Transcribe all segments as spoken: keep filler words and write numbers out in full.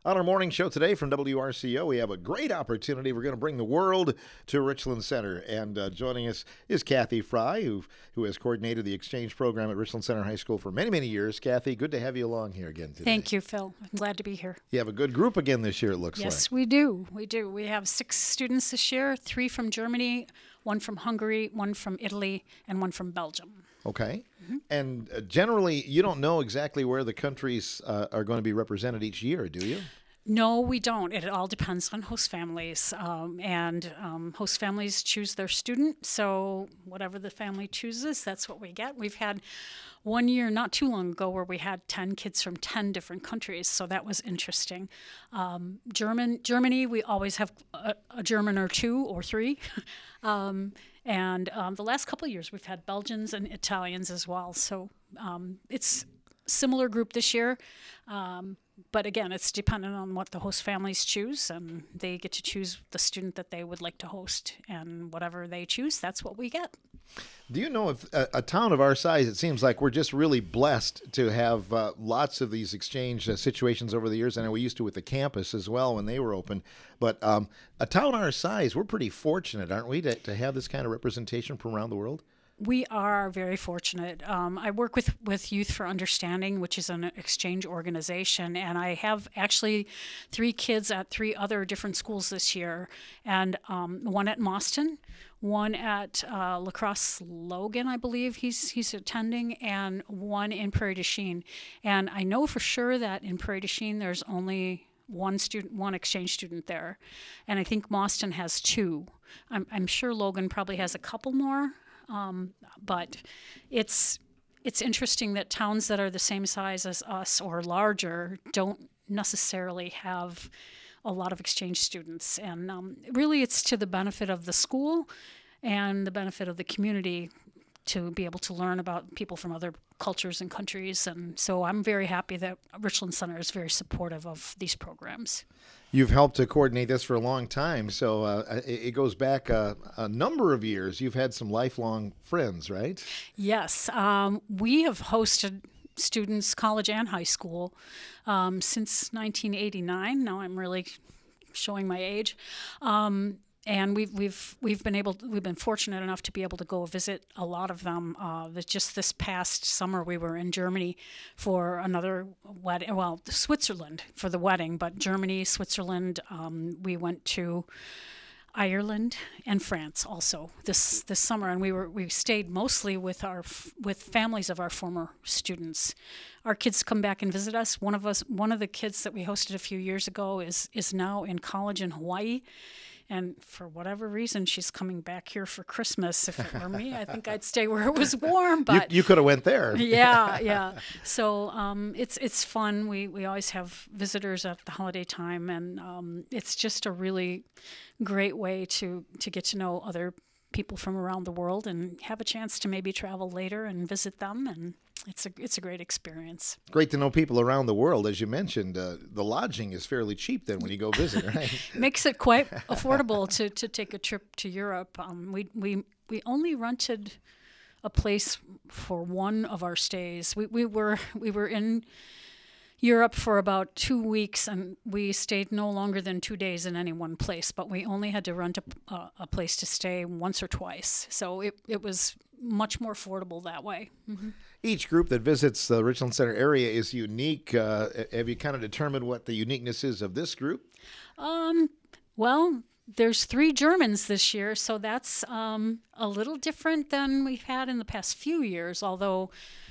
On our morning show today from W R C O, we have a great opportunity. We're going to bring the world to Richland Center. And uh, joining us is Kathy Fry, who, who has coordinated the exchange program at Richland Center High School for many, many years. Kathy, good to have you along here again today. Thank you, Phil. I'm glad to be here. You have a good group again this year, it looks Yes, like. we do. We do. We have six students this year, three from Germany, one from Hungary, one from Italy, and one from Belgium. Okay. Mm-hmm. And uh, generally, you don't know exactly where the countries uh, are going to be represented each year, do you? No, we don't. It all depends on host families. Um, and um, host families choose their student. So whatever the family chooses, that's what we get. We've had one year not too long ago where we had ten kids from ten different countries. So that was interesting. Um, German, Germany, we always have a, a German or two or three. um, and um, the last couple of years, we've had Belgians and Italians as well. So um, it's similar group this year. Um, But again, it's dependent on what the host families choose, and they get to choose the student that they would like to host, and whatever they choose, that's what we get. Do you know if a, a town of our size, it seems like we're just really blessed to have uh, lots of these exchange uh, situations over the years. I know we used to with the campus as well when they were open, but um, a town our size, we're pretty fortunate, aren't we, to, to have this kind of representation from around the world? We are very fortunate. Um, I work with, with Youth for Understanding, which is an exchange organization, and I have actually three kids at three other different schools this year, and um, one at Mauston, one at uh, La Crosse Logan, I believe he's he's attending, and one in Prairie du Chien. And I know for sure that in Prairie du Chien there's only one student, one exchange student there, and I think Mauston has two. I'm, I'm sure Logan probably has a couple more. Um, but it's it's interesting that towns that are the same size as us or larger don't necessarily have a lot of exchange students. And um, really it's to the benefit of the school and the benefit of the community to be able to learn about people from other cultures and countries. And so I'm very happy that Richland Center is very supportive of these programs. You've helped to coordinate this for a long time, so uh, it, it goes back a, a number of years. You've had some lifelong friends, right? Yes. Um, we have hosted students, college and high school, um, since nineteen eighty-nine. Now I'm really showing my age. Um, And we've we've we've been able to, we've been fortunate enough to be able to go visit a lot of them. Uh, just this past summer, we were in Germany for another wedding. Well, Switzerland for the wedding, but Germany, Switzerland. Um, we went to Ireland and France also this this summer, and we were we stayed mostly with our with families of our former students. Our kids come back and visit us. One of us, one of the kids that we hosted a few years ago, is is now in college in Hawaii. And for whatever reason, she's coming back here for Christmas. If it were me, I think I'd stay where it was warm. But you, you could have went there. yeah, yeah. So um, it's it's fun. We we always have visitors at the holiday time, and um, it's just a really great way to to get to know other people from around the world and have a chance to maybe travel later and visit them. And it's a it's a great experience. Great to know people around the world. As you mentioned, uh, the lodging is fairly cheap then when you go visit, right? Makes it quite affordable to, to take a trip to Europe. Um, we we we only rented a place for one of our stays. We we were we were in Europe for about two weeks, and we stayed no longer than two days in any one place. But we only had to rent a, a, a place to stay once or twice. So it it was much more affordable that way. Mm-hmm. Each group that visits the Richland Center area is unique. Uh, have you kind of determined what the uniqueness is of this group? Um, well, there's three Germans this year, so that's um, a little different than we've had in the past few years, although,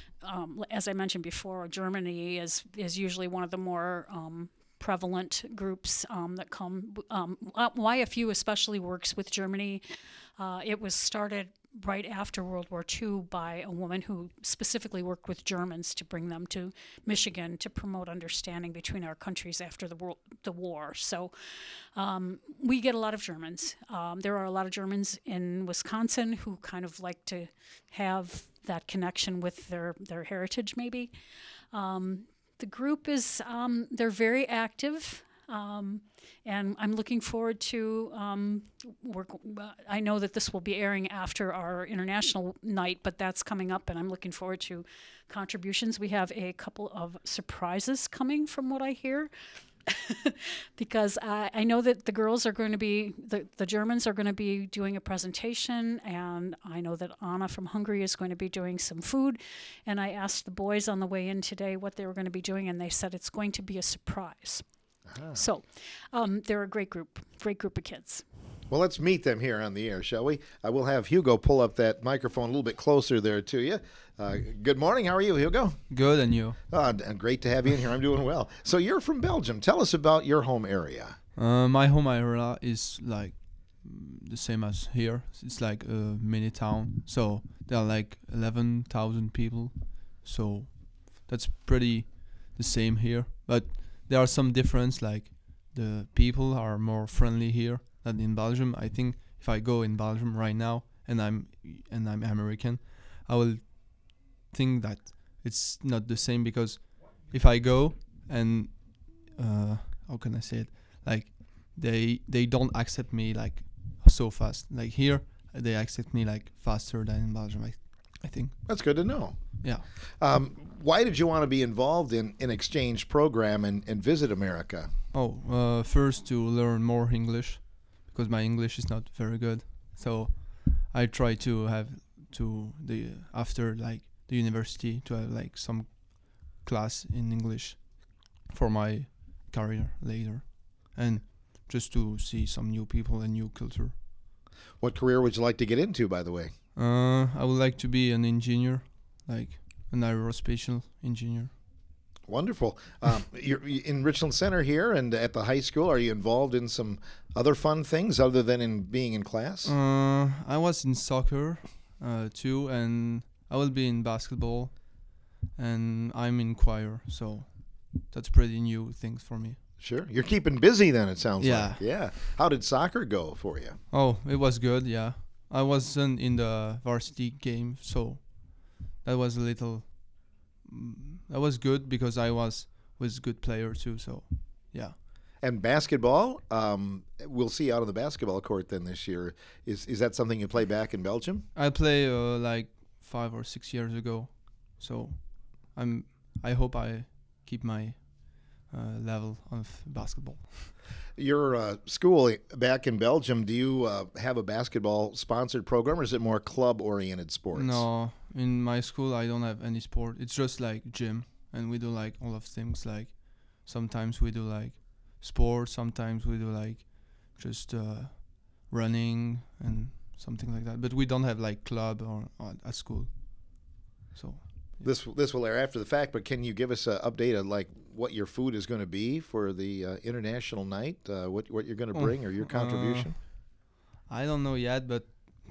um, as I mentioned before, Germany is, is usually one of the more um, prevalent groups um, that come. Um, Y F U especially works with Germany. Uh, it was started right after World War Two by a woman who specifically worked with Germans to bring them to Michigan to promote understanding between our countries after the world, the war. So um, we get a lot of Germans. Um, there are a lot of Germans in Wisconsin who kind of like to have that connection with their, their heritage maybe. Um, the group is, um, they're very active. Um, and I'm looking forward to um, work. I know that this will be airing after our international night, but that's coming up, and I'm looking forward to contributions. We have a couple of surprises coming, from what I hear. because I, I know that the girls are going to be, the, the Germans are going to be doing a presentation, and I know that Anna from Hungary is going to be doing some food. And I asked the boys on the way in today what they were going to be doing, and they said it's going to be a surprise. Ah. So um, they're a great group, great group of kids. Well, let's meet them here on the air, shall we? I will have Hugo pull up that microphone a little bit closer there to you. Uh, good morning. How are you, Hugo? Good, and you? Uh, great to have you in here. I'm doing well. So you're from Belgium. Tell us about your home area. Uh, my home area is like the same as here. It's like a mini town. So there are like eleven thousand people. So that's pretty the same here. But there are some difference, like the people are more friendly here than in Belgium. I think if I go in Belgium right now and I'm and I'm American, I will think that it's not the same, because if I go and uh, how can I say it, like they they don't accept me like so fast. Like here, they accept me like faster than in Belgium. I, I think that's good to know. Yeah. Um, why did you want to be involved in an exchange program and, and visit America? Oh, uh, first to learn more English, because my English is not very good. So I try to have to the after like the university to have like some class in English for my career later, and just to see some new people and new culture. What career would you like to get into, by the way? Uh, I would like to be an engineer, like an aerospatial engineer. Wonderful. Um, you're in Richland Center here and at the high school. Are you involved in some other fun things other than in being in class? Uh, I was in soccer uh, too, and I will be in basketball, and I'm in choir. So that's pretty new things for me. Sure. You're keeping busy then, it sounds yeah. like. Yeah. How did soccer go for you? Oh, it was good, yeah. I wasn't in the varsity game, so that was a little... That was good because I was with good player too, so yeah. And basketball, um, we'll see out on the basketball court then this year. Is is that something you play back in Belgium? I play uh, like five or six years ago, so I'm. I hope I keep my uh, level of basketball. Your uh, school back in Belgium, do you uh, have a basketball sponsored program, or is it more club oriented sports? No, in my school I don't have any sport. It's just like gym, and we do like all of things. Like sometimes we do like sports, sometimes we do like just uh, running and something like that. But we don't have like club or, or at school. So yeah. This this will air after the fact, but can you give us an update on like what your food is going to be for the uh, international night? Uh, what what you're going to bring, oh, or your contribution? Uh, I don't know yet, but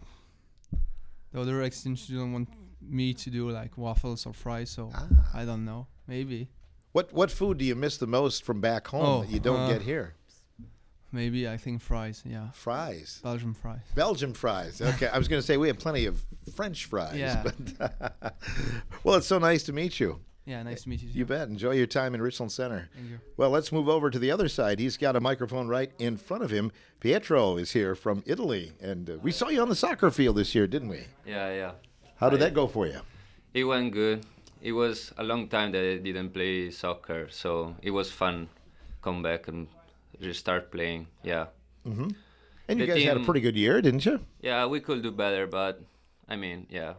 the other exchange students want me to do like waffles or fries, so ah. I don't know. Maybe. What what food do you miss the most from back home oh, that you don't uh, get here? Maybe I think fries, yeah. Fries. Belgian fries. Belgian fries. Okay, I was going to say we have plenty of French fries. Yeah. But well, it's so nice to meet you. Yeah, nice to meet you. You bet. Enjoy your time in Richland Center. Thank you. Well, let's move over to the other side. He's got a microphone right in front of him. Pietro is here from Italy, and uh, we saw you on the soccer field this year, didn't we? Yeah, yeah. How did I, that go for you? It went good. It was a long time that I didn't play soccer, so it was fun. Come back and just start playing. Yeah. Mm-hmm. And you The guys team, had a pretty good year, didn't you? Yeah, we could do better, but I mean, yeah.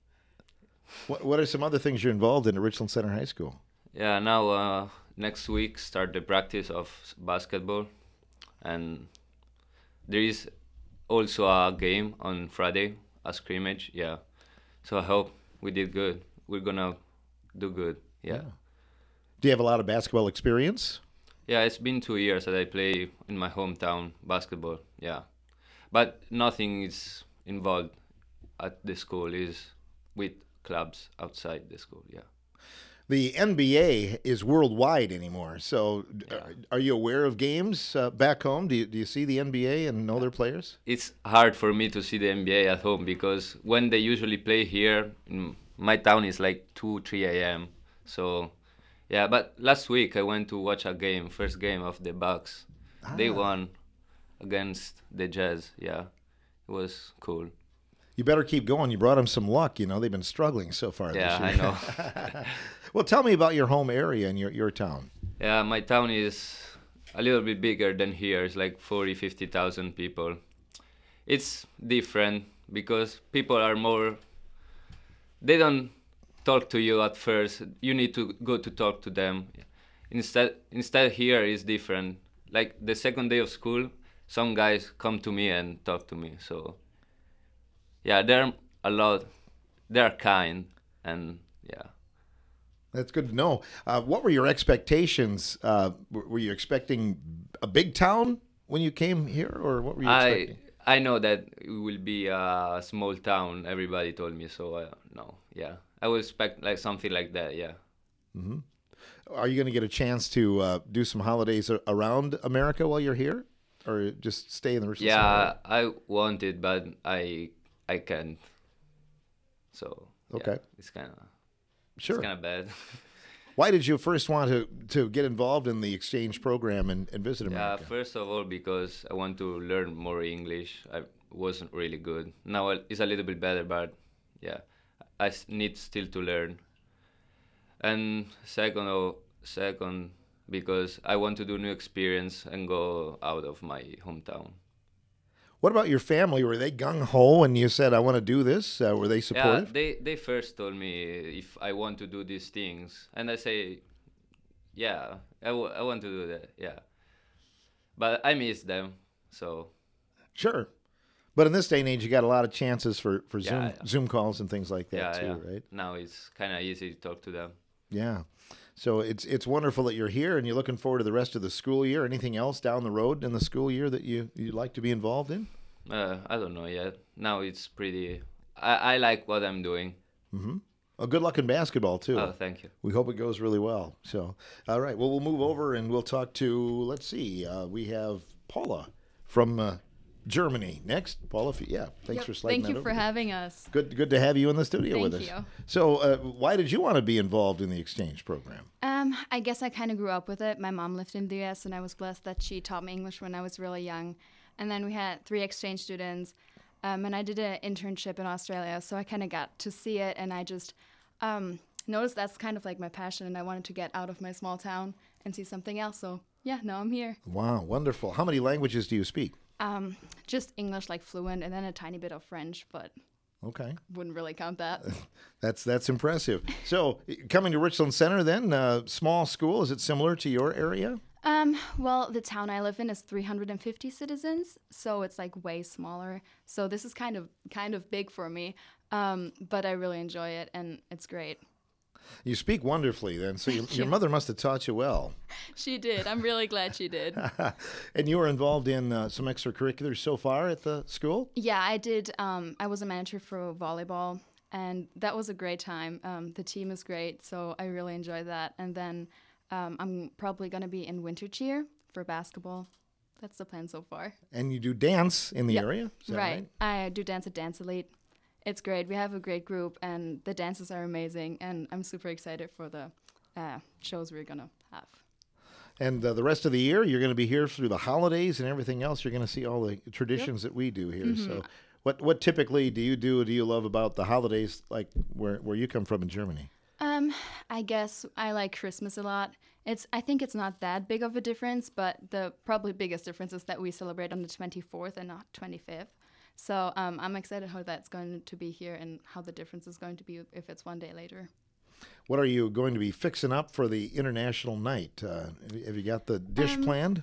What What are some other things you're involved in at Richland Center High School? Yeah, now uh, next week start the practice of basketball, and there is also a game on Friday, a scrimmage. Yeah, so I hope we did good. We're gonna do good. Yeah. yeah. Do you have a lot of basketball experience? Yeah, it's been two years that I play in my hometown basketball. Yeah, but nothing is involved at the school. Is with clubs outside the school. Yeah. The N B A is worldwide anymore. So, Yeah. are, are you aware of games uh, back home? Do you do you see the N B A and know their players? It's hard for me to see the N B A at home because when they usually play here in my town is like two, three a.m. So, yeah. But last week I went to watch a game, first game of the Bucks. Ah. They won against the Jazz. Yeah, it was cool. You better keep going. You brought them some luck. You know, they've been struggling so far Yeah, this year. I know. Well, tell me about your home area and your, your town. Yeah, my town is a little bit bigger than here. It's like forty, fifty thousand people. It's different because people are more, they don't talk to you at first. You need to go to talk to them. Instead, instead here is different. Like the second day of school, some guys come to me and talk to me. So yeah, they're a lot, they're kind, and yeah. That's good to know. Uh, what were your expectations? Uh, w- were you expecting a big town when you came here, or what were you I expecting? I know that it will be a small town. Everybody told me so. Uh, no, yeah, I would expect like something like that. Yeah, Are you going to get a chance to uh, do some holidays a- around America while you're here, or just stay in the Richland Center area? yeah. I wanted, but I I can't. So yeah, Okay. it's kind of Sure. it's kind of bad. Why did you first want to, to get involved in the exchange program and, and visit Yeah, America? first of all, because I want to learn more English. I wasn't really good. Now I- it's a little bit better, but yeah, I s- need still to learn. And second, oh, second, because I want to do new experience and go out of my hometown. What about your family? Were they gung ho and you said, I want to do this? Uh, were they Yeah, supportive? they they first told me if I want to do these things, and I say, yeah, I, w- I want to do that. Yeah, but I miss them, so Sure. But in this day and age, you got a lot of chances for, for Yeah, Zoom yeah. Zoom calls and things like that yeah, too, yeah. right? Now it's kind of easy to talk to them. Yeah. So it's it's wonderful that you're here and you're looking forward to the rest of the school year. Anything else down the road in the school year that you you'd like to be involved in? Uh, I don't know yet. Now it's pretty. I, I like what I'm doing. Oh, good luck in basketball too. Oh, thank you. We hope it goes really well. So, all right. Well, we'll move over and we'll talk to. Let's see. Uh, we have Paula from uh, Germany next. Paula, if you- yeah. Thanks Yep, for sliding Thank that you over. for having us. Good, good to have you in the studio with us. Thank you. So, uh, why did you want to be involved in the exchange program? Um, I guess I kind of grew up with it. My mom lived in the U S, and I was blessed that she taught me English when I was really young. And then we had three exchange students, um, and I did an internship in Australia, so I kind of got to see it, and I just um, noticed that's kind of like my passion, and I wanted to get out of my small town and see something else. So yeah, now I'm here. Wow, wonderful. How many languages do you speak? Um, just English like fluent, and then a tiny bit of French, but Okay, wouldn't really count that. that's that's impressive. So, coming to Richland Center, then uh, small school. Is it similar to your area? Um, well, the town I live in is three hundred fifty citizens, so it's like way smaller. So this is kind of kind of big for me, um, but I really enjoy it and it's great. You speak wonderfully, then. So, you, your you. mother must have taught you well. She did. I'm really glad she did. And you were involved in uh, some extracurriculars so far at the school? Yeah, I did. Um, I was a manager for volleyball, and that was a great time. Um, the team is great, so I really enjoy that. And then um, I'm probably gonna be in winter cheer for basketball. That's the plan so far. And you do dance in the Yep. area? Is that Right. I do dance at Dance Elite. It's great. We have a great group, and the dances are amazing. And I'm super excited for the uh, shows we're gonna have. And uh, the rest of the year, you're going to be here through the holidays and everything else. You're going to see all the traditions that we do here. Mm-hmm. So, what what typically do you do? Do you love about the holidays, like where where you come from in Germany? Um, I guess I like Christmas a lot. It's I think it's not that big of a difference, but the probably biggest difference is that we celebrate on the twenty-fourth and not twenty-fifth. So um, I'm excited how that's going to be here and how the difference is going to be if it's one day later. What are you going to be fixing up for the international night? Uh, have you- have you got the dish Um, planned?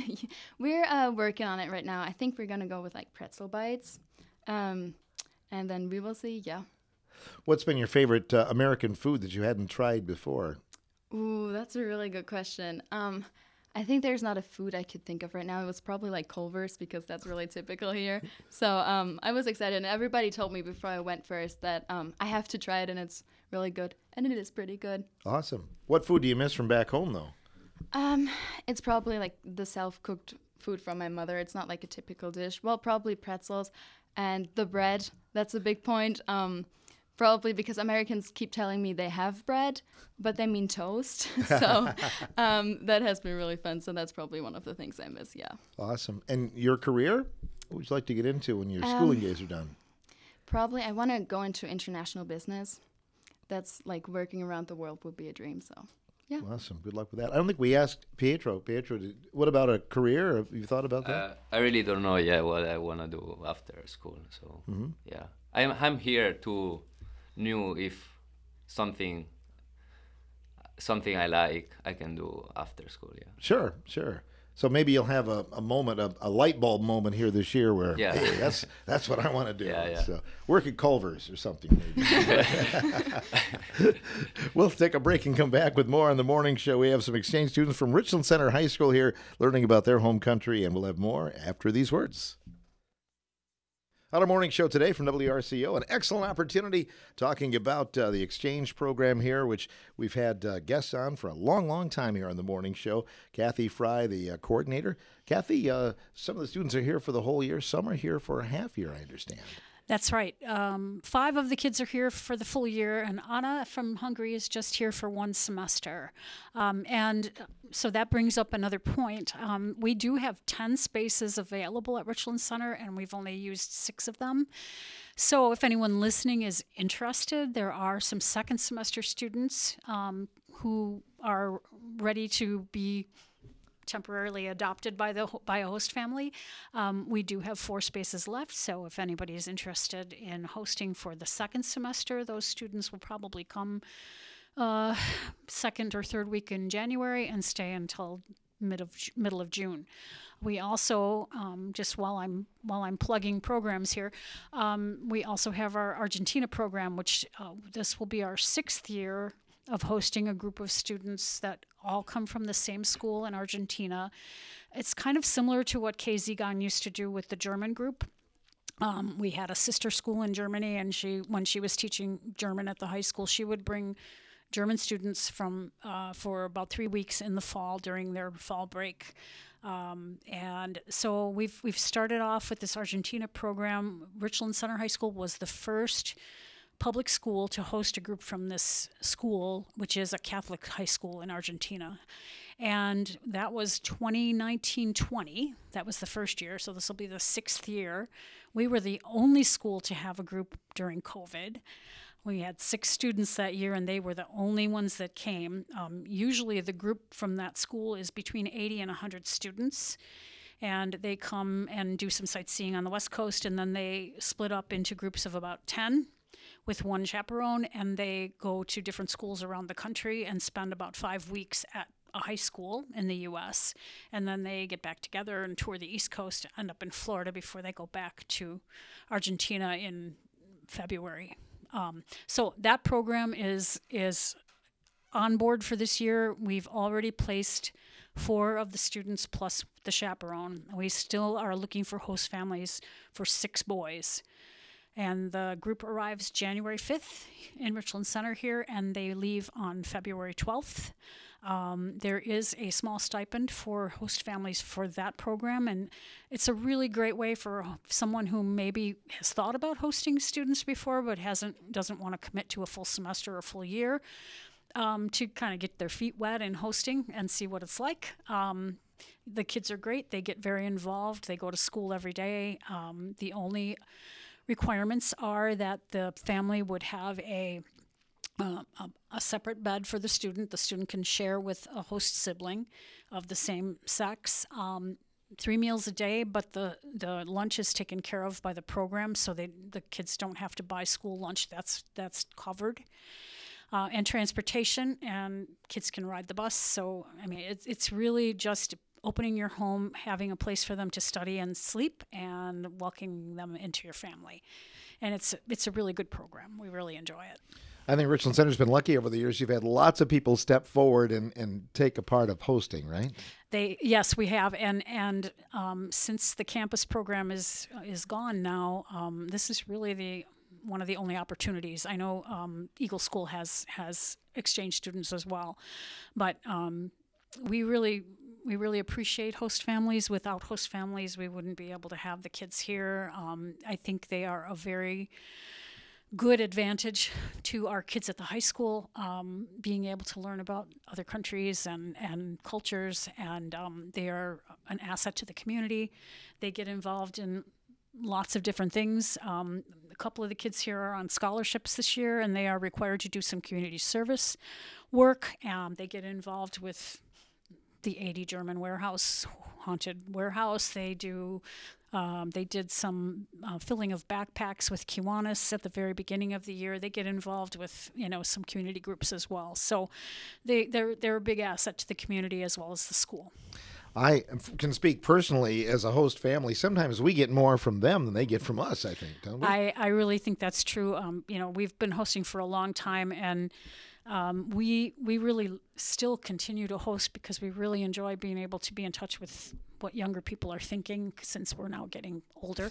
We're uh, working on it right now. I think we're gonna go with like pretzel bites, um, and then we will see. Yeah. What's been your favorite uh, American food that you hadn't tried before? Ooh, that's a really good question. Um, I think there's not a food I could think of right now. It was probably like Culver's because that's really typical here. So um, I was excited, and everybody told me before I went first that um, I have to try it, and it's really good, and it is pretty good. Awesome. What food do you miss from back home, though? Um, it's probably like the self-cooked food from my mother. It's not like a typical dish. Well, probably pretzels and the bread. That's a big point. Um, probably because Americans keep telling me they have bread, but they mean toast. so um, that has been really fun. So that's probably one of the things I miss. Yeah. Awesome. And your career? What would you like to get into when your Um, schooling days are done? Probably I want to go into international business. That's like working around the world would be a dream. So Yeah. Awesome. Good luck with that. I don't think we asked Pietro. Pietro, did, what about a career? Have you thought about that? Uh, I really don't know yet what I want to do after school. So yeah, I'm I'm here to know if something something I like I can do after school. Yeah. Sure, sure. So maybe you'll have a, a moment, a, a light bulb moment here this year where Yeah. hey, that's that's what I want to do. Yeah, yeah. So work at Culver's or something maybe. We'll take a break and come back with more on the morning show. We have some exchange students from Richland Center High School here learning about their home country, and we'll have more after these words. On our morning show today from W R C O, an excellent opportunity talking about uh, the exchange program here, which we've had uh, guests on for a long, long time here on the morning show. Kathy Fry, the uh, coordinator. Kathy, uh, some of the students are here for the whole year. Some are here for a half year, I understand. That's right. Um, five of the kids are here for the full year, and Anna from Hungary is just here for one semester. Um, and so that brings up another point. Um, we do have ten spaces available at Richland Center, and we've only used six of them. So if anyone listening is interested, there are some second semester students um, who are ready to be temporarily adopted by the by a host family. Um, we do have four spaces left, so if anybody is interested in hosting for the second semester, those students will probably come uh, second or third week in January and stay until mid of middle of June. We also, um, just while I'm while I'm plugging programs here, um, we also have our Argentina program, which uh, this will be our sixth year of hosting a group of students that all come from the same school in Argentina. It's kind of similar to what Kay Ziegan used to do with the German group. Um, we had a sister school in Germany, and she, when she was teaching German at the high school, she would bring German students from uh, for about three weeks in the fall during their fall break. Um, and so we've we've started off with this Argentina program. Richland Center High School was the first public school to host a group from this school, which is a Catholic high school in Argentina. And that was twenty nineteen twenty. That was the first year, so this will be the sixth year. We were the only school to have a group during COVID. We had six students that year, and they were the only ones that came. Um, usually the group from that school is between eighty and one hundred students. And they come and do some sightseeing on the West Coast, and then they split up into groups of about ten with one chaperone, and they go to different schools around the country and spend about five weeks at a high school in the U S And then they get back together and tour the East Coast, end up in Florida before they go back to Argentina in February. Um, so that program is is on board for this year. We've already placed four of the students plus the chaperone. We still are looking for host families for six boys. And the group arrives January fifth in Richland Center here, and they leave on February twelfth. Um, there is a small stipend for host families for that program, and it's a really great way for someone who maybe has thought about hosting students before but hasn't doesn't want to commit to a full semester or full year um, to kind of get their feet wet in hosting and see what it's like. Um, the kids are great. They get very involved. They go to school every day. Um, the only requirements are that the family would have a Uh, a, a separate bed for the student. The student can share with a host sibling of the same sex. Um, three meals a day, but the, the lunch is taken care of by the program, so they, the kids don't have to buy school lunch. That's that's covered. Uh, and transportation, and kids can ride the bus. So, I mean, it, it's really just opening your home, having a place for them to study and sleep, and welcoming them into your family. And it's it's a really good program. We really enjoy it. I think Richland Center's been lucky over the years. You've had lots of people step forward and, and take a part of hosting, right? They yes, we have, and and um, since the campus program is is gone now, um, this is really the one of the only opportunities. I know um, Eagle School has has exchange students as well, but um, we really we really appreciate host families. Without host families, we wouldn't be able to have the kids here. Um, I think they are a very good advantage to our kids at the high school, um, being able to learn about other countries and, and cultures, and um, they are an asset to the community. They get involved in lots of different things. Um, a couple of the kids here are on scholarships this year, and they are required to do some community service work. Um, they get involved with the eighty German warehouse, haunted warehouse. They do. Um, they did some uh, filling of backpacks with Kiwanis at the very beginning of the year. They get involved with, you know, some community groups as well. So they, they're, they're a big asset to the community as well as the school. I can speak personally as a host family. Sometimes we get more from them than they get from us, I think, don't we? I, I really think that's true. Um, you know, we've been hosting for a long time, and um, we we really still continue to host because we really enjoy being able to be in touch with what younger people are thinking since we're now getting older.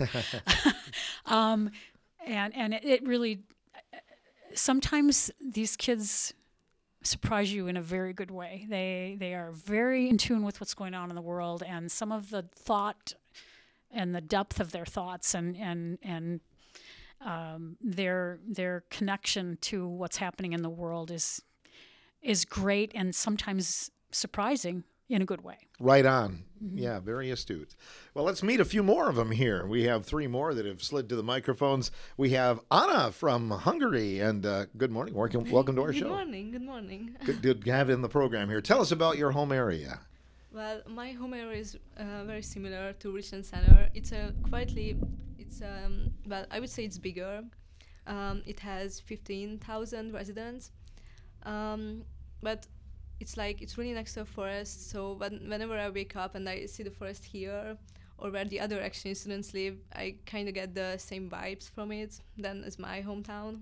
um, and and it, it really, sometimes these kids surprise you in a very good way. They they are very in tune with what's going on in the world, and some of the thought and the depth of their thoughts and and and um, their their connection to what's happening in the world is is great and sometimes surprising in a good way. Right on. Yeah, very astute. Well, let's meet a few more of them here. We have three more that have slid to the microphones. We have Anna from Hungary, and uh, good morning. Welcome, welcome to our Good show. morning, good morning. Good, good to have you in the program here. Tell us about your home area. Well, my home area is uh, very similar to Richland Center. It's a quietly, it's um, well, I would say it's bigger. Um, it has fifteen thousand residents, um, but it's like it's really next to a forest. So when, whenever I wake up and I see the forest here, or where the other exchange students live, I kind of get the same vibes from it than as my hometown.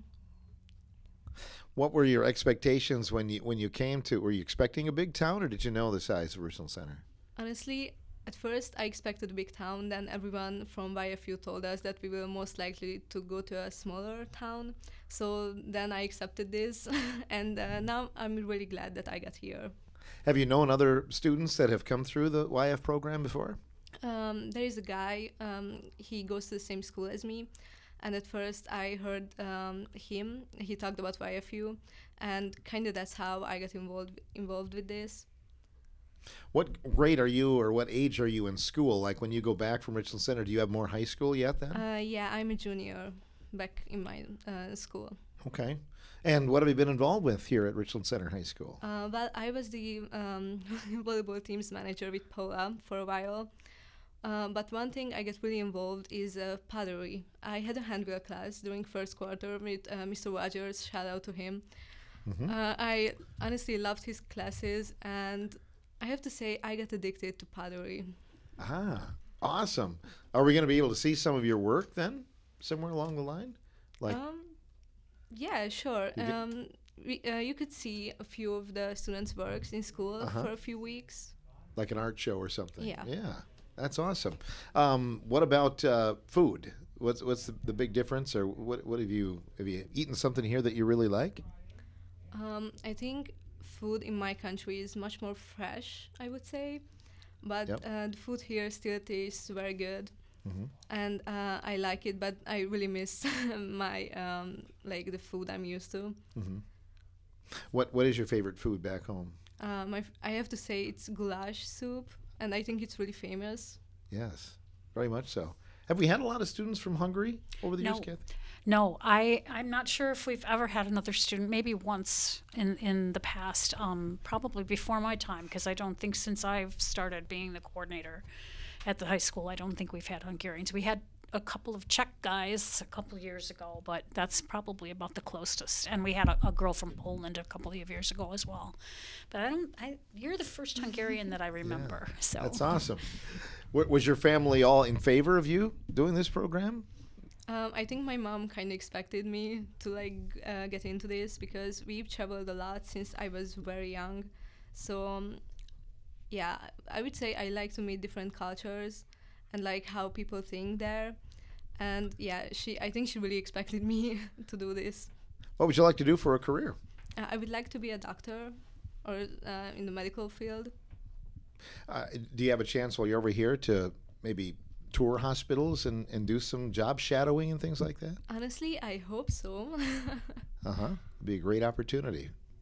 What were your expectations when you when you came to? Were you expecting a big town, or did you know the size of Richland Center? Honestly, at first I expected a big town. Then everyone from Y F U told us that we were most likely to go to a smaller town. So then I accepted this, and uh, now I'm really glad that I got here. Have you known other students that have come through the Y F program before? Um, there is a guy. Um, he goes to the same school as me. And at first I heard um, him, he talked about Y F U, and kind of that's how I got involved involved with this. What grade are you, or what age are you in school? Like when you go back from Richland Center, do you have more high school yet then? Uh, yeah, I'm a junior back in my uh, school. Okay. And what have you been involved with here at Richland Center High School? Uh, well, I was the um, volleyball team's manager with Paula for a while. Uh, but one thing I get really involved is uh, pottery. I had a handwheel class during first quarter with uh, Mister Rogers. Shout out to him. Mm-hmm. Uh, I honestly loved his classes, and I have to say I got addicted to pottery. Ah, awesome. Are we going to be able to see some of your work then, somewhere along the line? Like, Um, yeah, sure. You get- Um, we, uh, you could see a few of the students' works in school Uh-huh. for a few weeks. like an art show or something? Yeah. Yeah, that's awesome. Um, what about uh, food? What's what's the, the big difference, or what what have you have you eaten something here that you really like? Um, I think food in my country is much more fresh, I would say, but Yep. uh, the food here still tastes very good, Mm-hmm. and uh, I like it. But I really miss my um, like the food I'm used to. Mm-hmm. What what is your favorite food back home? Uh, my f- I have to say it's goulash soup, and I think it's really famous. Yes, very much so. Have we had a lot of students from Hungary over the years, No. Kathy? No, I, I'm not sure if we've ever had another student, maybe once in, in the past, um, probably before my time, because I don't think since I've started being the coordinator at the high school, I don't think we've had Hungarians. We had a couple of Czech guys a couple of years ago, but that's probably about the closest. And we had a, a girl from Poland a couple of years ago as well. But I don't, I, you're the first Hungarian that I remember. So That's awesome. Wa- Was your family all in favor of you doing this program? Um, I think my mom kind of expected me to like uh, get into this because we've traveled a lot since I was very young. So um, yeah, I would say I like to meet different cultures and like how people think there. And yeah, she I think she really expected me to do this. What would you like to do for a career? Uh, I would like to be a doctor or uh, in the medical field. Uh, do you have a chance while you're over here to maybe tour hospitals and, and do some job shadowing and things like that? Honestly, I hope so. Uh huh. Be a great opportunity.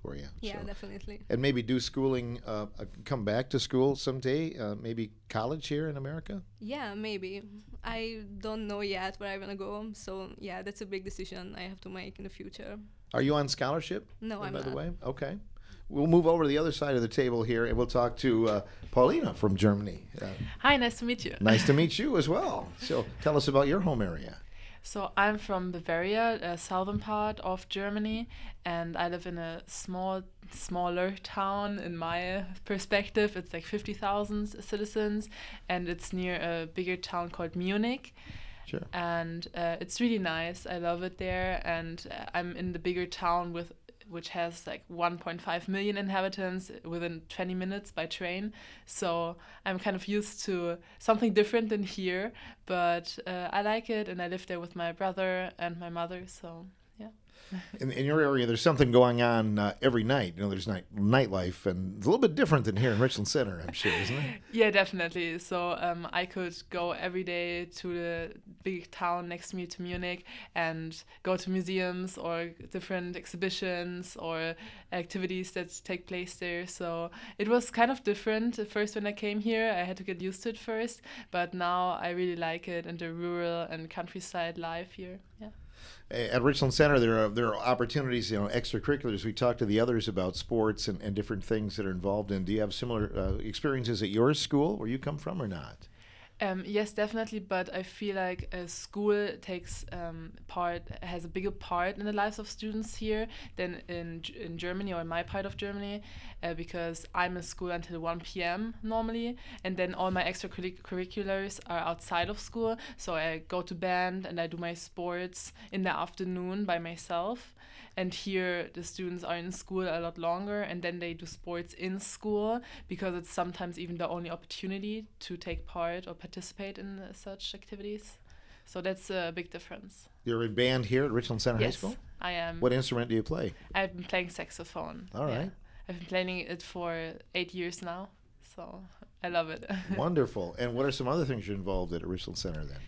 for you. Yeah, So- definitely. And maybe do schooling, uh, uh, come back to school someday, uh, maybe college here in America? Yeah, maybe. I don't know yet where I want to go. So, yeah, that's a big decision I have to make in the future. Are you on scholarship? No, uh, I'm by the not. way? Okay. We'll move over to the other side of the table here and we'll talk to uh, Paulina from Germany. Uh, Hi, nice to meet you. nice to meet you as well. So tell us about your home area. So I'm from Bavaria, a southern part of Germany, and I live in a small, smaller town. In my perspective, it's like fifty thousand citizens, and it's near a bigger town called Munich. Sure. And uh, it's really nice. I love it there, and uh, I'm in the bigger town with which has like one point five million inhabitants within twenty minutes by train. So I'm kind of used to something different than here, but uh, I like it, and I live there with my brother and my mother. So yeah. In, in your area, there's something going on uh, every night. You know, there's night nightlife, and it's a little bit different than here in Richland Center, I'm sure, isn't it? Yeah, definitely. So um, I could go every day to the big town next to me, to Munich, and go to museums or different exhibitions or activities that take place there. So it was kind of different at first when I came here. I had to get used to it first, but now I really like it and the rural and countryside life here. Yeah. At Richland Center, there are there are opportunities, you know, extracurriculars. We talked to the others about sports and, and different things that are involved in. Do you have similar uh, experiences at your school, where you come from, or not? Um, yes, definitely, but I feel like a school takes um, part has a bigger part in the lives of students here than in G- in Germany or in my part of Germany, uh, because I'm in school until one p m normally, and then all my extracurriculars are outside of school. So I go to band and I do my sports in the afternoon by myself. And here the students are in school a lot longer, and then they do sports in school because it's sometimes even the only opportunity to take part or participate in uh, such activities. So that's a big difference. You're in band here at Richland Center High Yes, School? I am. What instrument do you play? I've been playing saxophone. All yeah. right. I've been playing it for eight years now, so I love it. Wonderful. And what are some other things you're involved in at Richland Center then?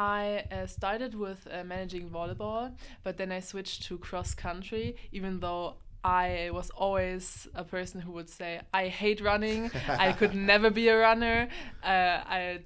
I uh, started with uh, managing volleyball, but then I switched to cross country, even though I was always a person who would say, I hate running, I could never be a runner, uh, I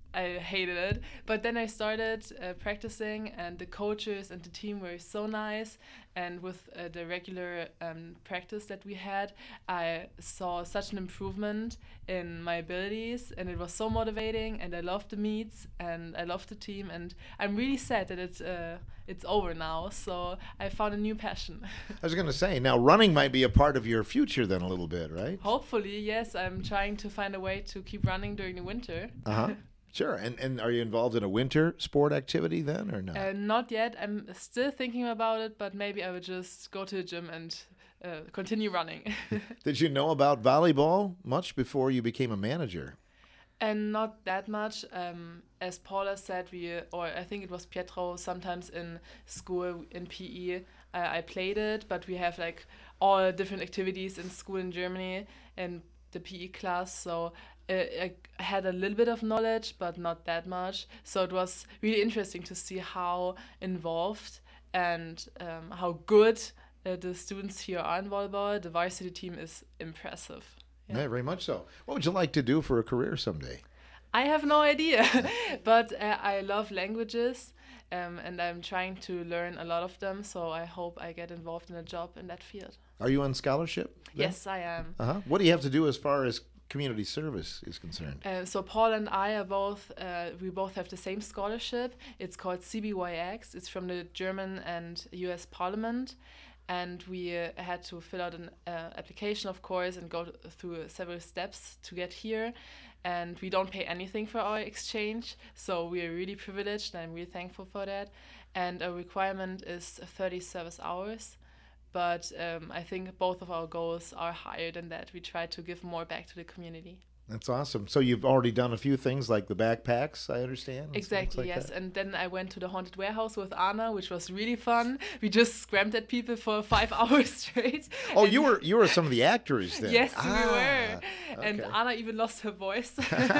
I hated it. But then I started uh, practicing, and the coaches and the team were so nice. And with uh, the regular um, practice that we had, I saw such an improvement in my abilities, and it was so motivating. And I loved the meets, and I loved the team. And I'm really sad that it's uh, it's over now. So I found a new passion. I was going to say, now running might be a part of your future then a little bit, right? Hopefully, yes. I'm trying to find a way to keep running during the winter. Uh-huh. Sure. And and are you involved in a winter sport activity then, or not? Uh, not yet. I'm still thinking about it, but maybe I would just go to the gym and uh, continue running. Did you know about volleyball much before you became a manager? And not that much. Um, as Paula said, we, or I think it was Pietro, sometimes in school in P E, uh, I played it, but we have like all different activities in school in Germany and the P E class. So uh, I had a little bit of knowledge, but not that much. So it was really interesting to see how involved and um, how good uh, the students here are in volleyball. The varsity team is impressive. Yeah. Yeah. Very much so. What would you like to do for a career someday? I have no idea, but uh, I love languages, um, and I'm trying to learn a lot of them. So I hope I get involved in a job in that field. Are you on scholarship then? Yes, I am. Uh-huh. What do you have to do as far as community service is concerned? Uh, so Paul and I are both, uh, we both have the same scholarship. It's called C B Y X. It's from the German and U S Parliament. And we uh, had to fill out an uh, application, of course, and go through several steps to get here. And we don't pay anything for our exchange. So we are really privileged, and I'm really thankful for that. And a requirement is thirty service hours. But um, I think both of our goals are higher than that. We try to give more back to the community. That's awesome. So you've already done a few things like the backpacks, I understand? and things Exactly, like yes. that? And then I went to the haunted warehouse with Anna, which was really fun. We just scrambled at people for five hours straight. Oh, And- you were you were some of the actors then. Yes, Ah, we were. And okay. Anna even lost her voice.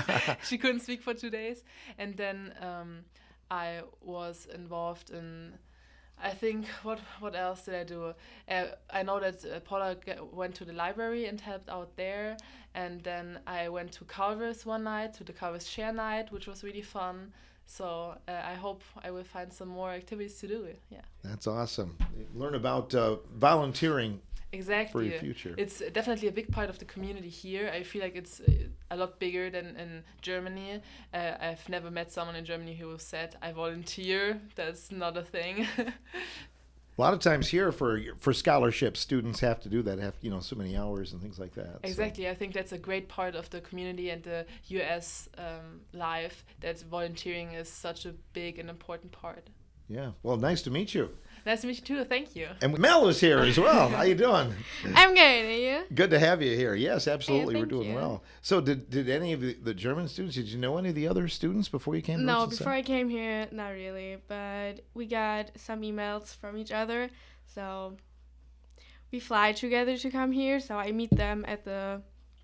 She couldn't speak for two days. And then um, I was involved in I think what what else did I do? Uh, I know that uh, Paula g- went to the library and helped out there, and then I went to Calvus one night to the Calvus Share Night, which was really fun. So uh, I hope I will find some more activities to do. Yeah, That's awesome. Learn about uh, volunteering exactly. for your future. It's definitely a big part of the community here. I feel like it's uh, a lot bigger than in Germany. Uh, I've never met someone in Germany who said I volunteer. That's not a thing. A lot of times here for for scholarships, students have to do that, have you know so many hours and things like that. so- Exactly. I think that's a great part of the community and the U S um, life, that volunteering is such a big and important part. Yeah. Well, nice to meet you. Nice to meet you too. Thank you. And Mel is here as well. How you doing? I'm good, are you? Good to have you here. Yes, absolutely. We're thank doing you. well. So, did did any of the, the German students? Did you know any of the other students before you came? to No, Richardson? before I came here, not really, but we got some emails from each other, so we fly together to come here, so I meet them at the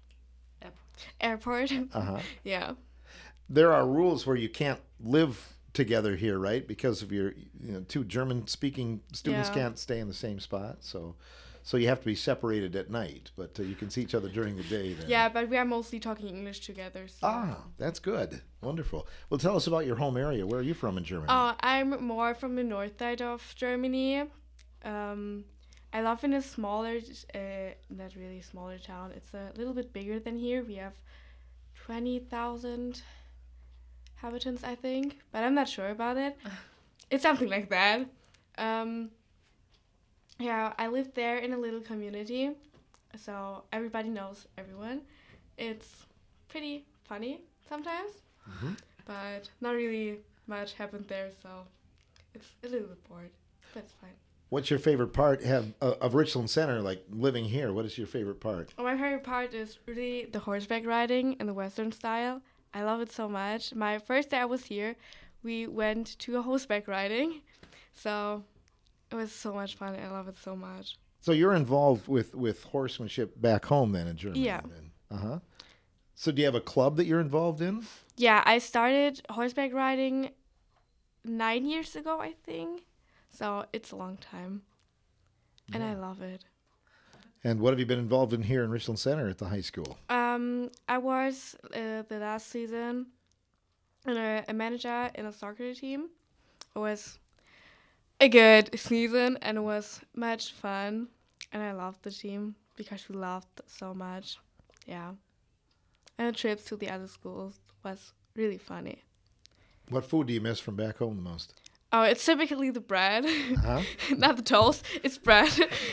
airport. Uh-huh. Yeah. There are rules where you can't live together here, right? Because of your, you know, two German-speaking students Yeah. can't stay in the same spot, so so you have to be separated at night, but uh, you can see each other during the day. Then. Yeah, but we are mostly talking English together, so. Ah, that's good. Wonderful. Well, tell us about your home area. Where are you from in Germany? Uh, I'm more from the north side of Germany. Um, I live in a smaller, uh, not really smaller town. It's a little bit bigger than here. We have twenty thousand inhabitants, I think, but I'm not sure about it. It's something like that. Um, yeah, I live there in a little community, so everybody knows everyone. It's pretty funny sometimes, Mhm. but not really much happened there, so it's a little bit bored. That's fine. What's your favorite part have, uh, of Richland Center, like living here? What is your favorite part? Well, my favorite part is really the horseback riding in the Western style. I love it so much. My first day I was here, we went to a horseback riding, so it was so much fun. I love it so much. So you're involved with, with horsemanship back home then in Germany? Yeah. Uh huh. So do you have a club that you're involved in? Yeah, I started horseback riding nine years ago, I think. So it's a long time, and I love it. And what have you been involved in here in Richland Center at the high school? Um, I was uh, the last season and a, a manager in a soccer team. It was a good season and it was much fun, and I loved the team because we laughed so much. Yeah, and the trips to the other schools was really funny. What food do you miss from back home the most? Oh, it's typically the bread, Huh? not the toast. It's bread,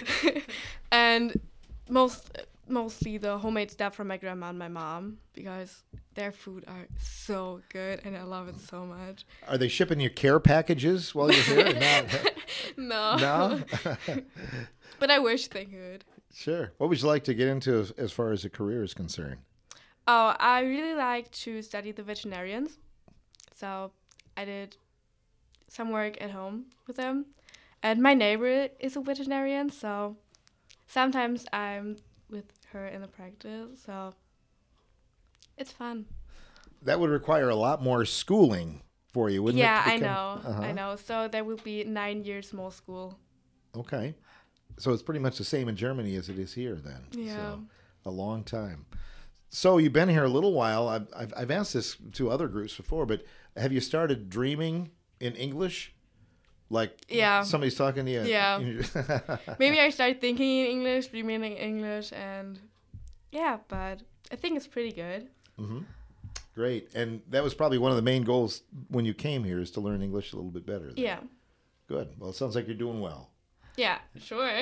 and most mostly the homemade stuff from my grandma and my mom because their food are so good and I love it so much. Are they shipping you care packages while you're here? No. No? But I wish they could. Sure. What would you like to get into as, as far as a career is concerned? Oh, I really like to study the veterinarians. So I did some work at home with them. And my neighbor is a veterinarian, so sometimes I'm with her in the practice. So it's fun. That would require a lot more schooling for you, wouldn't yeah, it? I become- know. Uh-huh. I know. So there will be nine years more school. Okay. So it's pretty much the same in Germany as it is here then. Yeah. So a long time. So you've been here a little while. I've, I've, I've asked this to other groups before, but have you started dreaming in English? Like Yeah. somebody's talking to you? Yeah. Maybe I start thinking in English, dreaming in English, and yeah, but I think it's pretty good. Mm-hmm. Great. And that was probably one of the main goals when you came here, is to learn English a little bit better. then. Yeah. Good. Well, it sounds like you're doing well. Yeah, sure.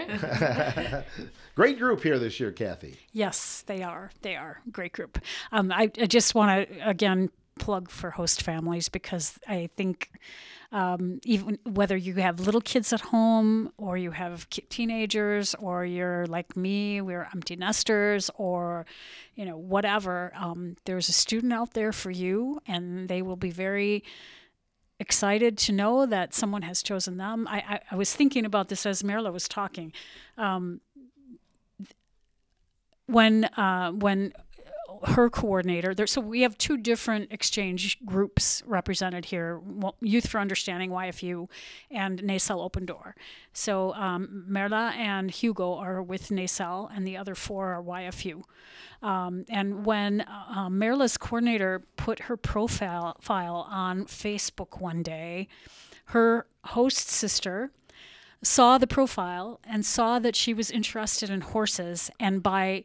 Great group here this year, Kathy. Yes, they are. They are. Great group. Um, I, I just want to, again, plug for host families because I think um, even whether you have little kids at home or you have ki- teenagers or you're like me, we're empty nesters or, you know, whatever, um, there's a student out there for you and they will be very excited to know that someone has chosen them. I, I, I was thinking about this as Mirla was talking. Um, when uh, when her coordinator. There, so we have two different exchange groups represented here: Youth for Understanding (Y F U) and Nacelle Open Door. So um, Merla and Hugo are with Nacelle, and the other four are Y F U. Um, and when uh, Merla's coordinator put her profile file on Facebook one day, her host sister saw the profile and saw that she was interested in horses, and by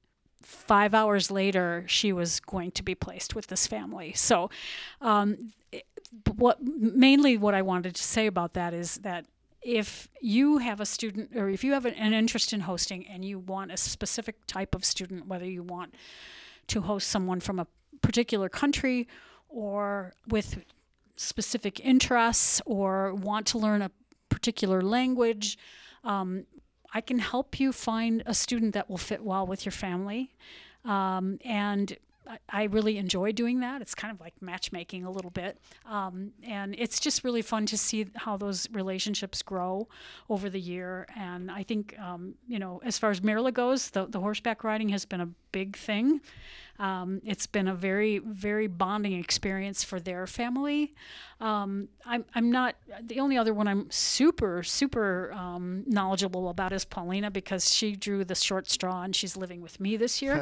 five hours later, she was going to be placed with this family. So, um, what mainly what I wanted to say about that is that if you have a student, or if you have an, an interest in hosting and you want a specific type of student, whether you want to host someone from a particular country or with specific interests or want to learn a particular language, um, I can help you find a student that will fit well with your family. Um, and I, I really enjoy doing that. It's kind of like matchmaking a little bit. Um, and it's just really fun to see how those relationships grow over the year. And I think, um, you know, as far as Merla goes, the, the horseback riding has been a big thing. Um, it's been a very, very bonding experience for their family. Um, I'm, I'm not, the only other one I'm super, super um, knowledgeable about is Paulina, because she drew the short straw and she's living with me this year.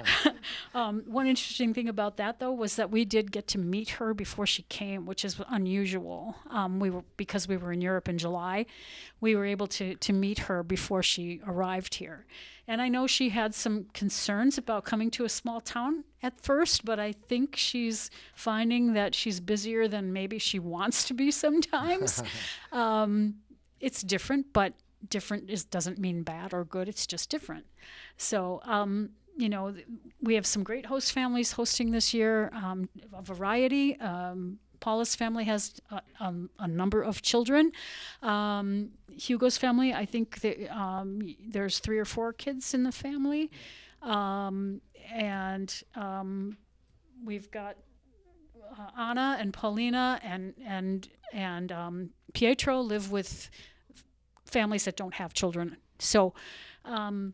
um, one interesting thing about that, though, was that we did get to meet her before she came, which is unusual. Um, we were, because we were in Europe in July, we were able to, to meet her before she arrived here. And I know she had some concerns about coming to a small town at first, but I think she's finding that she's busier than maybe she wants to be sometimes. um, it's different, but different is, doesn't mean bad or good. It's just different. So, um, you know, we have some great host families hosting this year, um, a variety. Um, Paula's family has a, um, a number of children. Um, Hugo's family, I think that, um, there's three or four kids in the family. Um, and um, we've got uh, Anna and Paulina and, and, and um, Pietro live with families that don't have children. So um,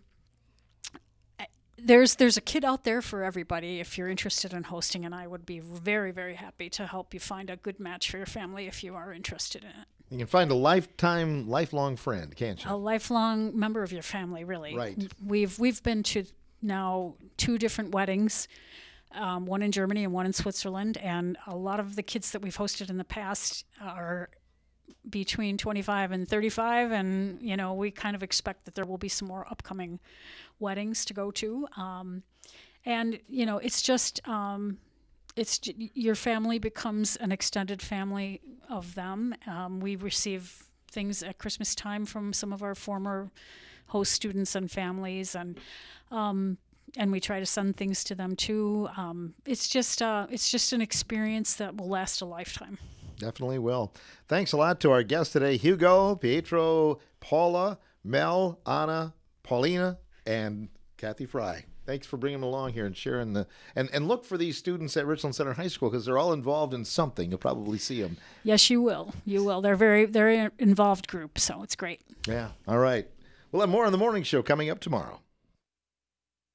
There's there's a kid out there for everybody if you're interested in hosting, and I would be very, very happy to help you find a good match for your family if you are interested in it. You can find a lifetime, lifelong friend, can't you? A lifelong member of your family, really. Right. We've we've been to now two different weddings, um, one in Germany and one in Switzerland, and a lot of the kids that we've hosted in the past are between twenty-five and thirty-five, and you know we kind of expect that there will be some more upcoming weddings to go to, um, and you know it's just um, it's your family becomes an extended family of them. Um, we receive things at Christmas time from some of our former host students and families, and um, and we try to send things to them too. Um, it's just uh, it's just an experience that will last a lifetime. Definitely will. Thanks a lot to our guests today, Hugo, Pietro, Paula, Mel, Anna, Paulina, and Kathy Fry. Thanks for bringing them along here and sharing the, and, and look for these students at Richland Center High School because they're all involved in something. You'll probably see them. Yes, you will. You will. They're very, very involved group, so it's great. Yeah. All right. We'll have more on the morning show coming up tomorrow.